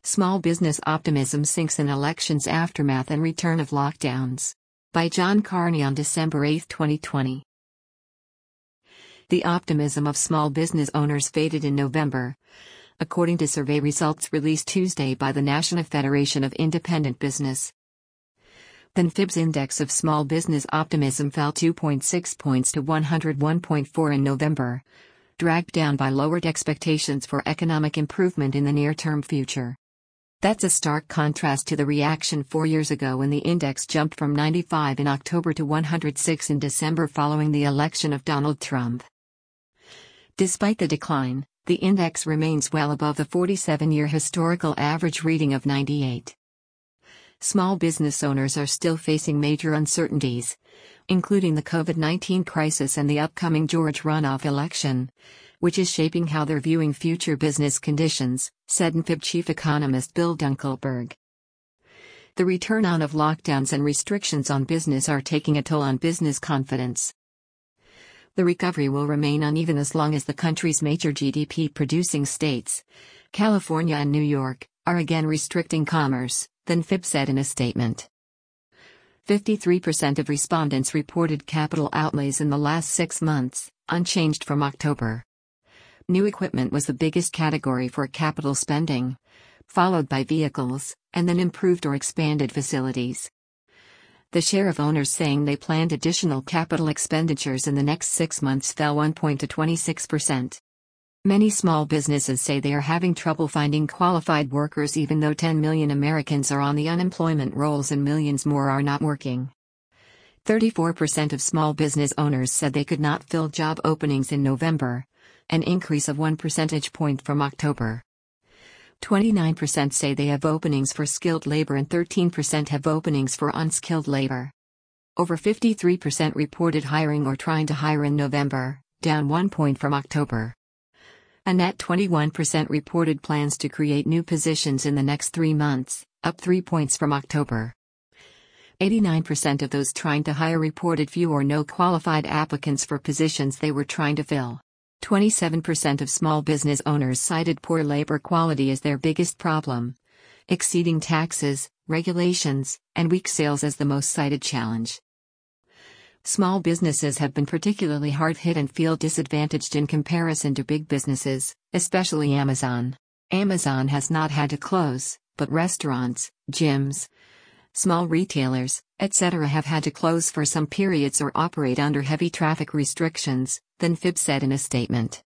Small Business Optimism Sinks in Elections Aftermath and Return of Lockdowns. By John Carney on December 8, 2020. The optimism of small business owners faded in November, according to survey results released Tuesday by the National Federation of Independent Business. The NFIB's index of small business optimism fell 2.6 points to 101.4 in November, dragged down by lowered expectations for economic improvement in the near-term future. That's a stark contrast to the reaction 4 years ago when the index jumped from 95 in October to 106 in December following the election of Donald Trump. Despite the decline, the index remains well above the 47-year historical average reading of 98. Small business owners are still facing major uncertainties, including the COVID-19 crisis and the upcoming Georgia runoff election, which is shaping how they're viewing future business conditions, said NFIB chief economist Bill Dunkelberg. The return on of lockdowns and restrictions on business are taking a toll on business confidence. The recovery will remain uneven as long as the country's major GDP-producing states, California and New York, are again restricting commerce, the NFIB said in a statement. 53% of respondents reported capital outlays in the last 6 months, unchanged from October. New equipment was the biggest category for capital spending, followed by vehicles, and then improved or expanded facilities. The share of owners saying they planned additional capital expenditures in the next 6 months fell 1 point to 26%. Many small businesses say they are having trouble finding qualified workers even though 10 million Americans are on the unemployment rolls and millions more are not working. 34% of small business owners said they could not fill job openings in November, an increase of 1 percentage point from October. 29% say they have openings for skilled labor and 13% have openings for unskilled labor. Over 53% reported hiring or trying to hire in November, down 1 point from October. A net 21% reported plans to create new positions in the next 3 months, up 3 points from October. 89% of those trying to hire reported few or no qualified applicants for positions they were trying to fill. 27% of small business owners cited poor labor quality as their biggest problem, exceeding taxes, regulations, and weak sales as the most cited challenge. Small businesses have been particularly hard hit and feel disadvantaged in comparison to big businesses, especially Amazon. Amazon has not had to close, but restaurants, gyms, small retailers, etc. have had to close for some periods or operate under heavy traffic restrictions, the NFIB said in a statement.